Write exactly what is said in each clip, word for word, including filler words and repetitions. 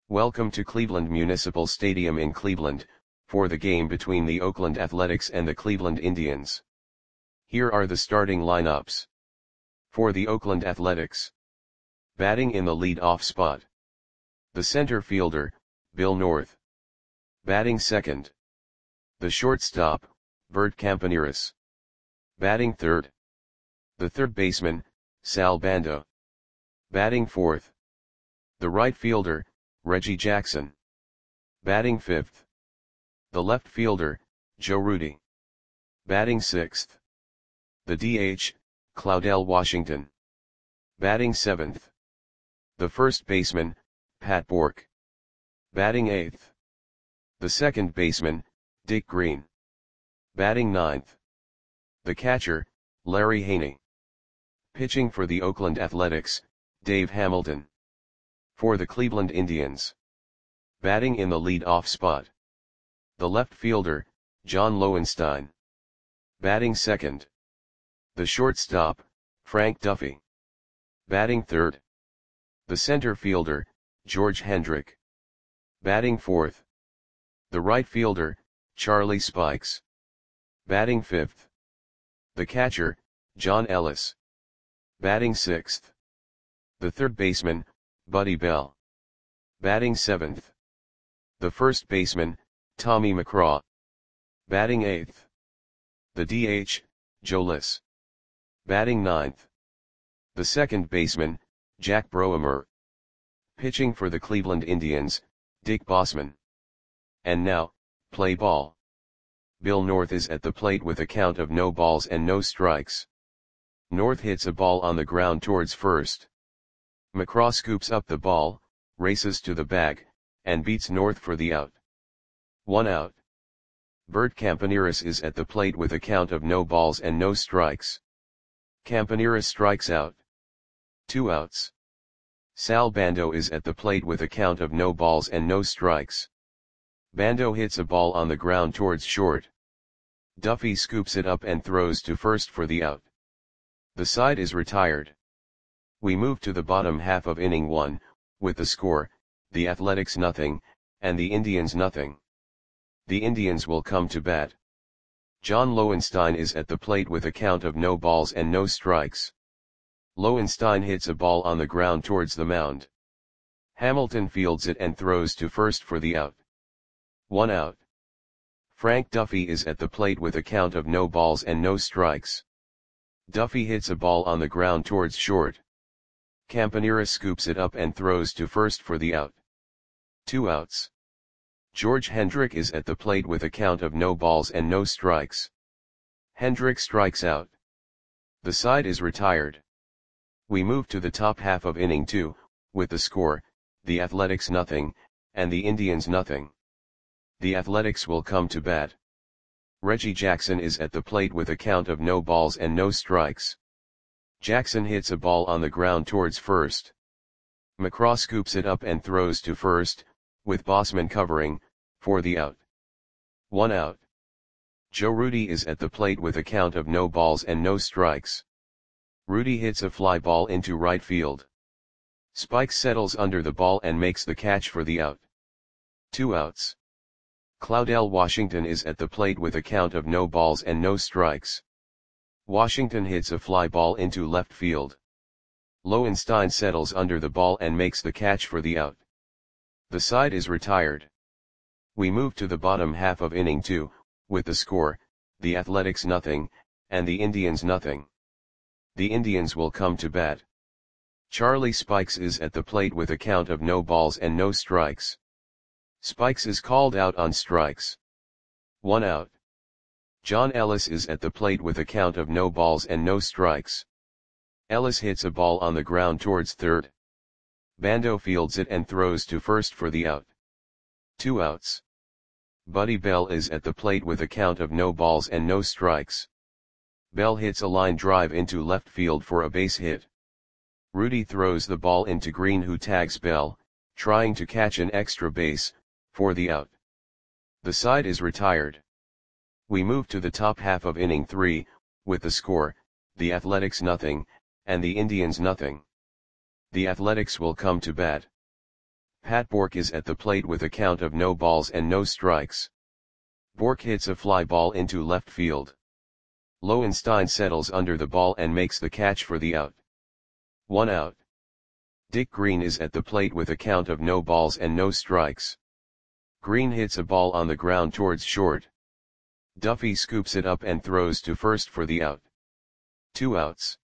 Welcome to Cleveland Municipal Stadium in Cleveland, for the game between the Oakland Athletics and the Cleveland Indians. Here are the starting lineups. For the Oakland Athletics. Batting in the lead-off spot. The center fielder, Bill North. Batting second. The shortstop, Bert Campaneris. Batting third. The third baseman, Sal Bando. Batting fourth. The right fielder, Reggie Jackson. Batting fifth. The left fielder, Joe Rudi. Batting sixth. The D H, Claudell Washington. Batting seventh. The first baseman, Pat Bourque. Batting eighth. The second baseman, Dick Green. Batting ninth. The catcher, Larry Haney. Pitching for the Oakland Athletics, Dave Hamilton. For the Cleveland Indians. Batting in the lead-off spot. The left fielder, John Lowenstein. Batting second. The shortstop, Frank Duffy. Batting third. The center fielder, George Hendrick. Batting fourth. The right fielder, Charlie Spikes. Batting fifth. The catcher, John Ellis. Batting sixth. The third baseman, Buddy Bell. Batting seventh. The first baseman, Tommy McCraw. Batting eighth. The D H, Joe Liss. Batting ninth. The second baseman, Jack Broemer. Pitching for the Cleveland Indians, Dick Bossman. And now, play ball. Bill North is at the plate with a count of no balls and no strikes. North hits a ball on the ground towards first. McCraw scoops up the ball, races to the bag, and beats North for the out. One out. Bert Campaneris is at the plate with a count of no balls and no strikes. Campaneris strikes out. Two outs. Sal Bando is at the plate with a count of no balls and no strikes. Bando hits a ball on the ground towards short. Duffy scoops it up and throws to first for the out. The side is retired. We move to the bottom half of inning one, with the score, the Athletics nothing, and the Indians nothing. The Indians will come to bat. John Lowenstein is at the plate with a count of no balls and no strikes. Lowenstein hits a ball on the ground towards the mound. Hamilton fields it and throws to first for the out. One out. Frank Duffy is at the plate with a count of no balls and no strikes. Duffy hits a ball on the ground towards short. Campaneris scoops it up and throws to first for the out. Two outs. George Hendrick is at the plate with a count of no balls and no strikes. Hendrick strikes out. The side is retired. We move to the top half of inning two, with the score, the Athletics nothing, and the Indians nothing. The Athletics will come to bat. Reggie Jackson is at the plate with a count of no balls and no strikes. Jackson hits a ball on the ground towards first. McCraw scoops it up and throws to first, with Bossman covering, for the out. One out. Joe Rudi is at the plate with a count of no balls and no strikes. Rudi hits a fly ball into right field. Spikes settles under the ball and makes the catch for the out. Two outs. Claudell Washington is at the plate with a count of no balls and no strikes. Washington hits a fly ball into left field. Lowenstein settles under the ball and makes the catch for the out. The side is retired. We move to the bottom half of inning two, with the score, the Athletics nothing, and the Indians nothing. The Indians will come to bat. Charlie Spikes is at the plate with a count of no balls and no strikes. Spikes is called out on strikes. One out. John Ellis is at the plate with a count of no balls and no strikes. Ellis hits a ball on the ground towards third. Bando fields it and throws to first for the out. Two outs. Buddy Bell is at the plate with a count of no balls and no strikes. Bell hits a line drive into left field for a base hit. Rudi throws the ball into Green, who tags Bell, trying to catch an extra base, for the out. The side is retired. We move to the top half of inning three, with the score, the Athletics nothing, and the Indians nothing. The Athletics will come to bat. Pat Bork is at the plate with a count of no balls and no strikes. Bork hits a fly ball into left field. Lowenstein settles under the ball and makes the catch for the out. One out. Dick Green is at the plate with a count of no balls and no strikes. Green hits a ball on the ground towards short. Duffy scoops it up and throws to first for the out. Two outs.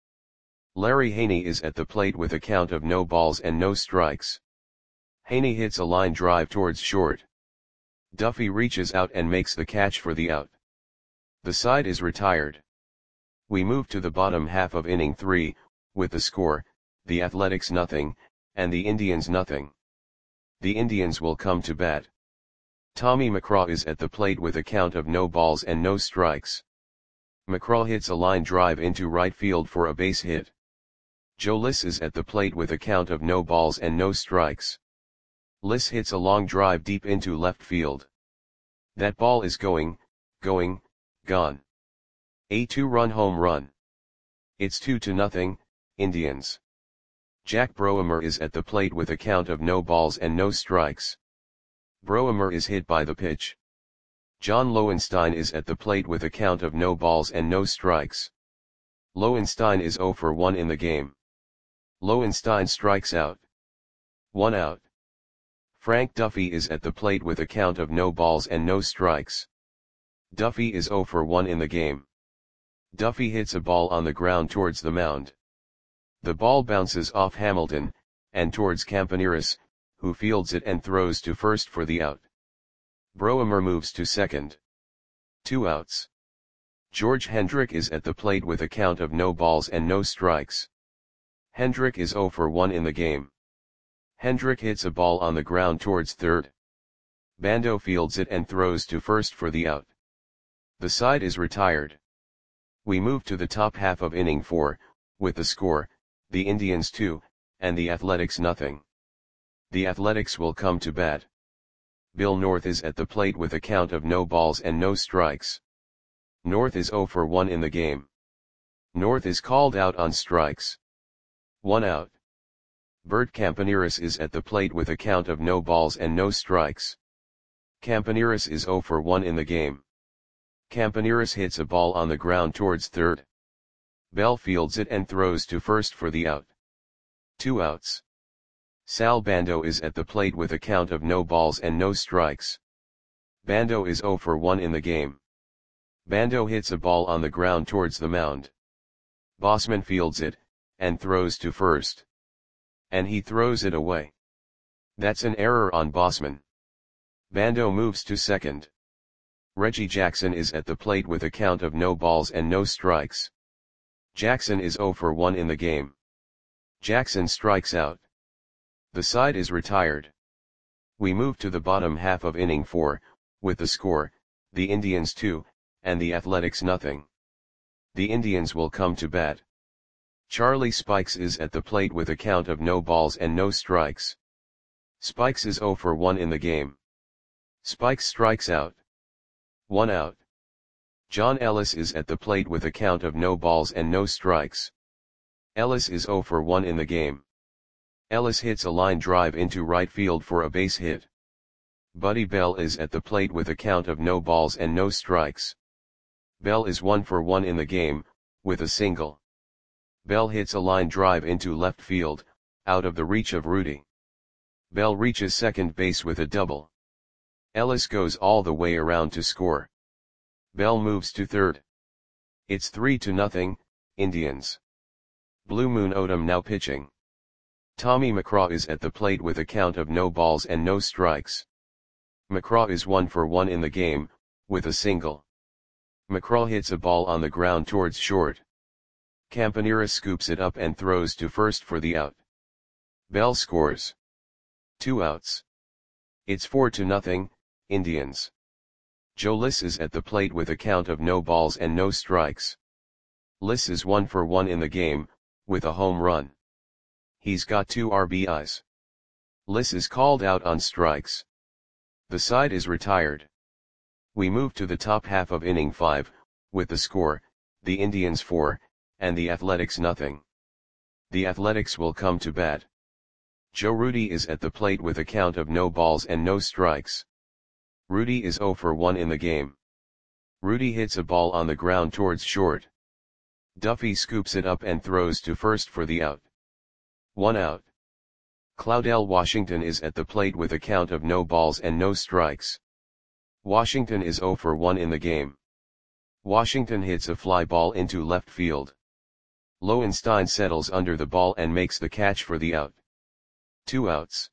Larry Haney is at the plate with a count of no balls and no strikes. Haney hits a line drive towards short. Duffy reaches out and makes the catch for the out. The side is retired. We move to the bottom half of inning three, with the score, the Athletics nothing, and the Indians nothing. The Indians will come to bat. Tommy McCraw is at the plate with a count of no balls and no strikes. McCraw hits a line drive into right field for a base hit. Joe Liss is at the plate with a count of no balls and no strikes. Liss hits a long drive deep into left field. That ball is going, going, gone. A two-run home run. It's two to nothing, Indians. Jack Broemer is at the plate with a count of no balls and no strikes. Broemer is hit by the pitch. John Lowenstein is at the plate with a count of no balls and no strikes. Lowenstein is zero for one in the game. Lowenstein strikes out. One out. Frank Duffy is at the plate with a count of no balls and no strikes. Duffy is zero for one in the game. Duffy hits a ball on the ground towards the mound. The ball bounces off Hamilton, and towards Campaneris, who fields it and throws to first for the out. Broemer moves to second. Two outs. George Hendrick is at the plate with a count of no balls and no strikes. Hendrick is zero for one in the game. Hendrick hits a ball on the ground towards third. Bando fields it and throws to first for the out. The side is retired. We move to the top half of inning four, with the score, the Indians two, and the Athletics nothing. The Athletics will come to bat. Bill North is at the plate with a count of no balls and no strikes. North is zero for one in the game. North is called out on strikes. One out. Bert Campaneris is at the plate with a count of no balls and no strikes. Campaneris is zero for one in the game. Campaneris hits a ball on the ground towards third. Bell fields it and throws to first for the out. Two outs. Sal Bando is at the plate with a count of no balls and no strikes. Bando is zero for one in the game. Bando hits a ball on the ground towards the mound. Bossman fields it, and throws to first. And he throws it away. That's an error on Bossman. Bando moves to second. Reggie Jackson is at the plate with a count of no balls and no strikes. Jackson is zero for one in the game. Jackson strikes out. The side is retired. We move to the bottom half of inning four, with the score, the Indians two, and the Athletics nothing. The Indians will come to bat. Charlie Spikes is at the plate with a count of no balls and no strikes. Spikes is zero for one in the game. Spikes strikes out. One out. John Ellis is at the plate with a count of no balls and no strikes. Ellis is zero for one in the game. Ellis hits a line drive into right field for a base hit. Buddy Bell is at the plate with a count of no balls and no strikes. Bell is one for one in the game, with a single. Bell hits a line drive into left field, out of the reach of Rudy. Bell reaches second base with a double. Ellis goes all the way around to score. Bell moves to third. It's three to nothing, Indians. Blue Moon Odom now pitching. Tommy McCraw is at the plate with a count of no balls and no strikes. McCraw is one for one in the game, with a single. McCraw hits a ball on the ground towards short. Campaneris scoops it up and throws to first for the out. Bell scores. Two outs. It's four to nothing, Indians. Joe Liss is at the plate with a count of no balls and no strikes. Liss is one for one in the game, with a home run. He's got two R B Is. Liss is called out on strikes. The side is retired. We move to the top half of inning five, with the score, the Indians four, and the Athletics nothing. The Athletics will come to bat. Joe Rudy is at the plate with a count of no balls and no strikes. Rudy is zero for one in the game. Rudy hits a ball on the ground towards short. Duffy scoops it up and throws to first for the out. One out. Claudell Washington is at the plate with a count of no balls and no strikes. Washington is zero for one in the game. Washington hits a fly ball into left field. Lowenstein settles under the ball and makes the catch for the out. Two outs.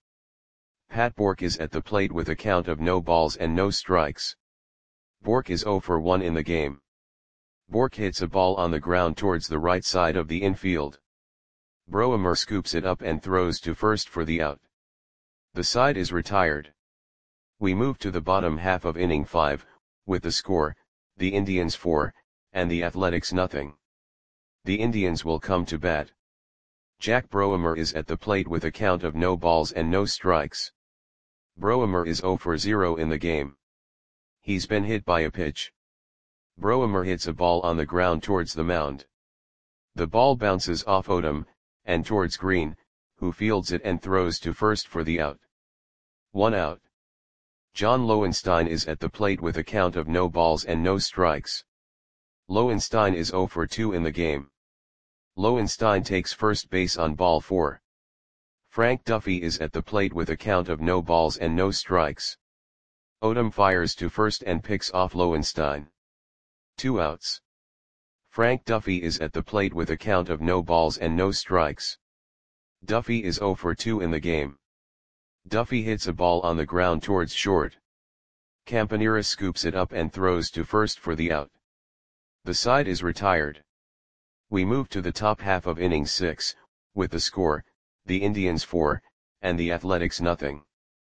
Pat Bork is at the plate with a count of no balls and no strikes. Bork is zero for one in the game. Bork hits a ball on the ground towards the right side of the infield. Broemer scoops it up and throws to first for the out. The side is retired. We move to the bottom half of inning five, with the score, the Indians four, and the Athletics nothing. The Indians will come to bat. Jack Broemer is at the plate with a count of no balls and no strikes. Broemer is zero for zero in the game. He's been hit by a pitch. Broemer hits a ball on the ground towards the mound. The ball bounces off Odom, and towards Green, who fields it and throws to first for the out. One out. John Lowenstein is at the plate with a count of no balls and no strikes. Lowenstein is zero for two in the game. Lowenstein takes first base on ball four. Frank Duffy is at the plate with a count of no balls and no strikes. Odom fires to first and picks off Lowenstein. Two outs. Frank Duffy is at the plate with a count of no balls and no strikes. Duffy is zero for two in the game. Duffy hits a ball on the ground towards short. Campanera scoops it up and throws to first for the out. The side is retired. We move to the top half of inning six, with the score, the Indians four, and the Athletics nothing.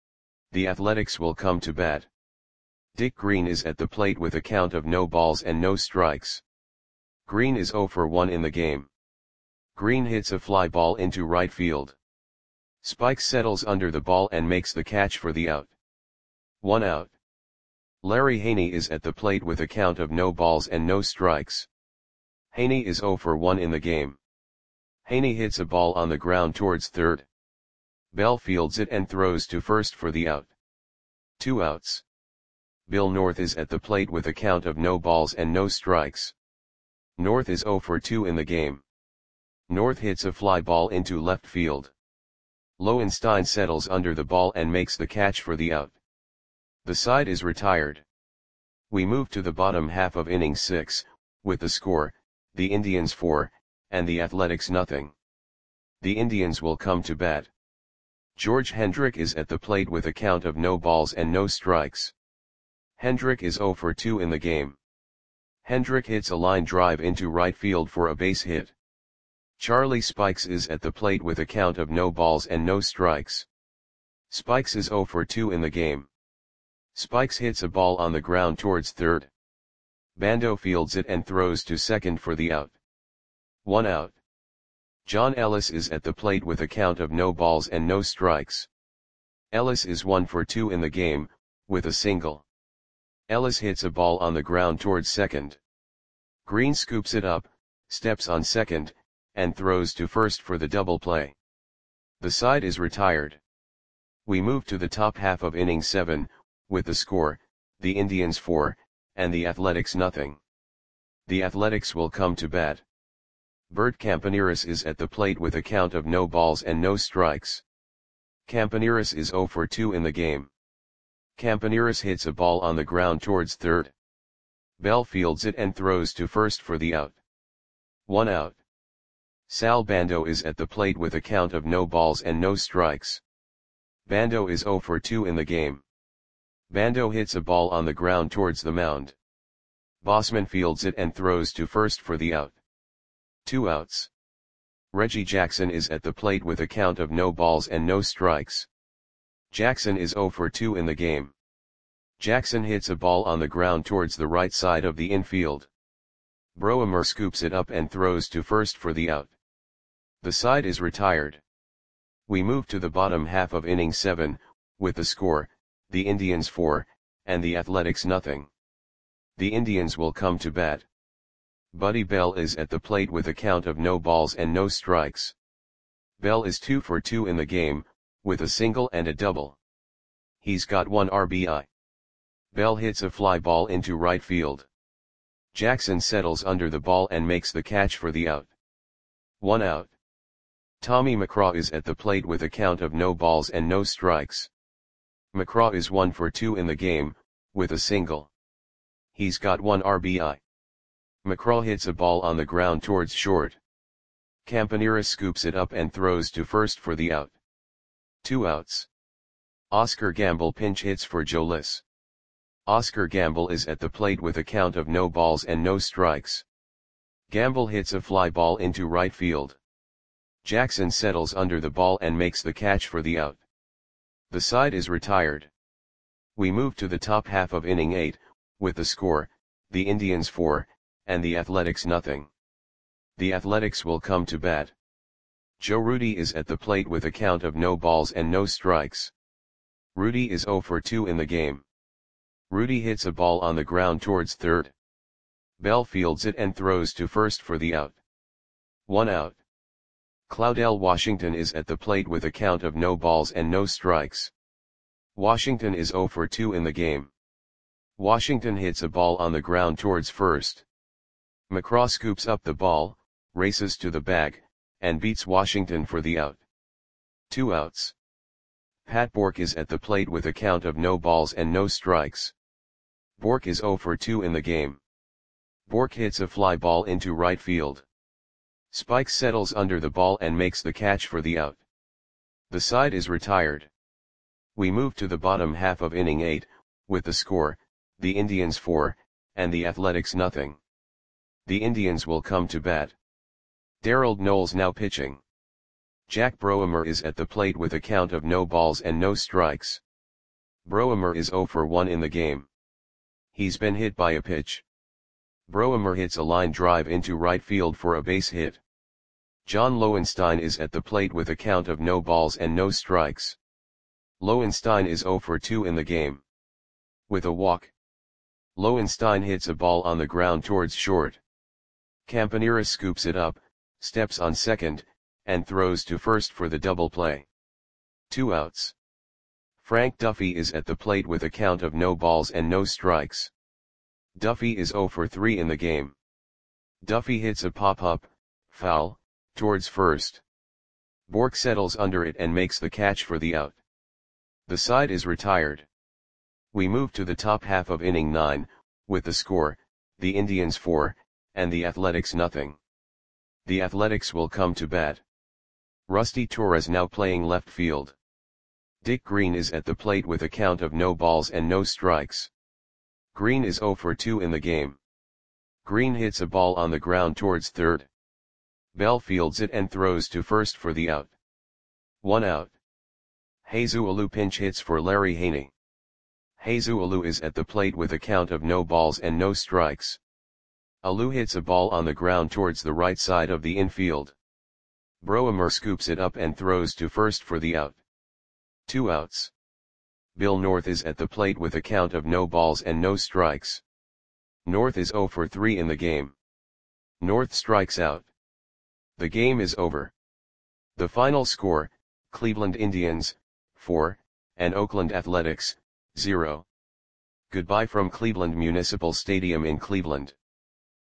The Athletics will come to bat. Dick Green is at the plate with a count of no balls and no strikes. Green is zero for one in the game. Green hits a fly ball into right field. Spike settles under the ball and makes the catch for the out. One out. Larry Haney is at the plate with a count of no balls and no strikes. Haney is zero for one in the game. Haney hits a ball on the ground towards third. Bell fields it and throws to first for the out. Two outs. Bill North is at the plate with a count of no balls and no strikes. North is zero for two in the game. North hits a fly ball into left field. Lowenstein settles under the ball and makes the catch for the out. The side is retired. We move to the bottom half of inning six, with the score, the Indians four, and the Athletics nothing. The Indians will come to bat. George Hendrick is at the plate with a count of no balls and no strikes. Hendrick is zero for two in the game. Hendrick hits a line drive into right field for a base hit. Charlie Spikes is at the plate with a count of no balls and no strikes. Spikes is zero for two in the game. Spikes hits a ball on the ground towards third. Bando fields it and throws to second for the out. One out. John Ellis is at the plate with a count of no balls and no strikes. Ellis is one for two in the game, with a single. Ellis hits a ball on the ground towards second. Green scoops it up, steps on second, and throws to first for the double play. The side is retired. We move to the top half of inning seven, with the score, the Indians four, and the Athletics nothing. The Athletics will come to bat. Bert Campaneris is at the plate with a count of no balls and no strikes. Campaneris is zero for two in the game. Campaneris hits a ball on the ground towards third. Bell fields it and throws to first for the out. One out. Sal Bando is at the plate with a count of no balls and no strikes. Bando is zero for two in the game. Bando hits a ball on the ground towards the mound. Bossman fields it and throws to first for the out. Two outs. Reggie Jackson is at the plate with a count of no balls and no strikes. Jackson is zero for two in the game. Jackson hits a ball on the ground towards the right side of the infield. Broemer scoops it up and throws to first for the out. The side is retired. We move to the bottom half of inning seven, with the score, the Indians four, and the Athletics nothing. The Indians will come to bat. Buddy Bell is at the plate with a count of no balls and no strikes. Bell is two for two in the game, with a single and a double. He's got one R B I. Bell hits a fly ball into right field. Jackson settles under the ball and makes the catch for the out. One out. Tommy McCraw is at the plate with a count of no balls and no strikes. McCraw is one for two in the game, with a single. He's got one R B I. McCraw hits a ball on the ground towards short. Campanera scoops it up and throws to first for the out. Two outs. Oscar Gamble pinch hits for Joe Liss. Oscar Gamble is at the plate with a count of no balls and no strikes. Gamble hits a fly ball into right field. Jackson settles under the ball and makes the catch for the out. The side is retired. We move to the top half of inning eight, with the score, the Indians four, and the Athletics nothing. The Athletics will come to bat. Joe Rudi is at the plate with a count of no balls and no strikes. Rudi is zero for two in the game. Rudi hits a ball on the ground towards third. Bell fields it and throws to first for the out. One out. Claudell Washington is at the plate with a count of no balls and no strikes. Washington is zero for two in the game. Washington hits a ball on the ground towards first. McCraw scoops up the ball, races to the bag, and beats Washington for the out. Two outs. Pat Bork is at the plate with a count of no balls and no strikes. Bork is zero for two in the game. Bork hits a fly ball into right field. Spike settles under the ball and makes the catch for the out. The side is retired. We move to the bottom half of inning eight, with the score, the Indians four, and the Athletics nothing. The Indians will come to bat. Darrell Knowles now pitching. Jack Broemer is at the plate with a count of no balls and no strikes. Broemer is zero for one in the game. He's been hit by a pitch. Broemer hits a line drive into right field for a base hit. John Lowenstein is at the plate with a count of no balls and no strikes. Lowenstein is zero for two in the game. With a walk. Lowenstein hits a ball on the ground towards short. Campanera scoops it up, steps on second, and throws to first for the double play. Two outs. Frank Duffy is at the plate with a count of no balls and no strikes. Duffy is zero for three in the game. Duffy hits a pop-up, foul, towards first. Bork settles under it and makes the catch for the out. The side is retired. We move to the top half of inning nine, with the score, the Indians four, and the Athletics nothing. The Athletics will come to bat. Rusty Torres now playing left field. Dick Green is at the plate with a count of no balls and no strikes. Green is zero for two in the game. Green hits a ball on the ground towards third. Bell fields it and throws to first for the out. One out. Jesus Alou pinch hits for Larry Haney. Jesus Alou is at the plate with a count of no balls and no strikes. Alou hits a ball on the ground towards the right side of the infield. Broemer scoops it up and throws to first for the out. Two outs. Bill North is at the plate with a count of no balls and no strikes. North is zero for three in the game. North strikes out. The game is over. The final score, Cleveland Indians, four, and Oakland Athletics, zero. Goodbye from Cleveland Municipal Stadium in Cleveland.